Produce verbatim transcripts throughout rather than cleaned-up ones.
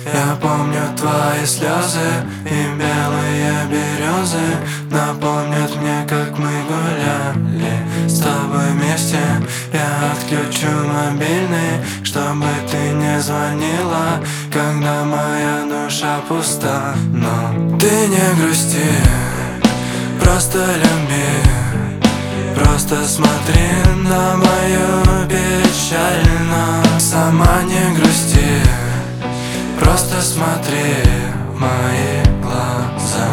Я помню твои слезы и белые березы напомнят мне, как мы гуляли с тобой вместе. Я отключу мобильный, чтобы ты не звонила, когда моя душа пуста. Но ты не грусти, просто люби, просто смотри на мою печаль, но сама не грусти, просто смотри в мои глаза.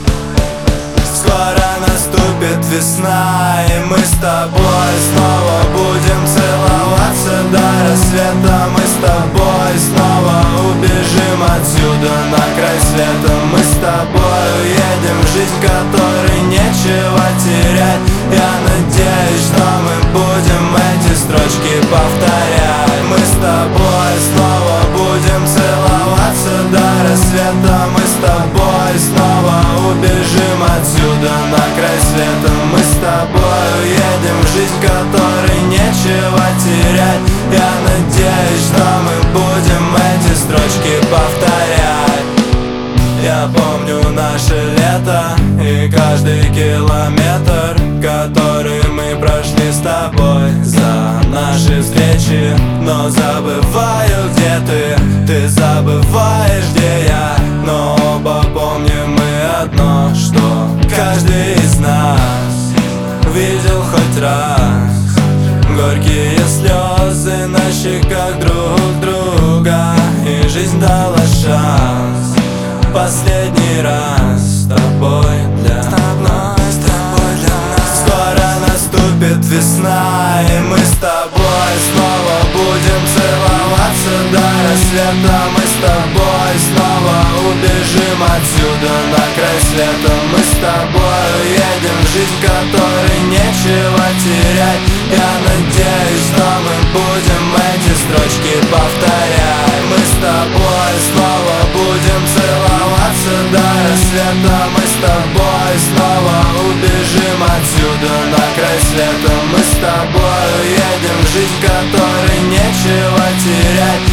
Скоро наступит весна, и мы с тобой снова будем целоваться до рассвета. Мы с тобой снова убежим отсюда на край света. Мы с тобой уедем в жизнь, которой нечего терять. Я надеюсь, что мы будем эти строчки повторять. Мы с тобой снова будем целоваться до рассвета. Мы с тобой снова убежим отсюда на край света. Мы с тобой уедем в жизнь, которой нечего терять. Я надеюсь, что мы будем эти строчки повторять. Я помню наше лето и каждый километр, который мы прошли с тобой за наши встречи. Но забываю, где ты, ты забываешь, где я. Но оба помним мы одно, что каждый из нас видел хоть раз горькие слезы на щеках друг друга. И жизнь дала шанс последний раз с тобой для нас. Скоро наступит весна, и мы с тобой снова будем целоваться до рассвета. Мы с тобой снова убежим отсюда на край света. Мы с тобой уедем в жизнь, которой нечего терять. Я надеюсь, что мы будем эти строчки повторять. Мы с тобой снова будем целоваться до рассвета. Мы с тобой снова убежим отсюда на край света. Мы с тобой уедем в жизнь, которой нечего терять.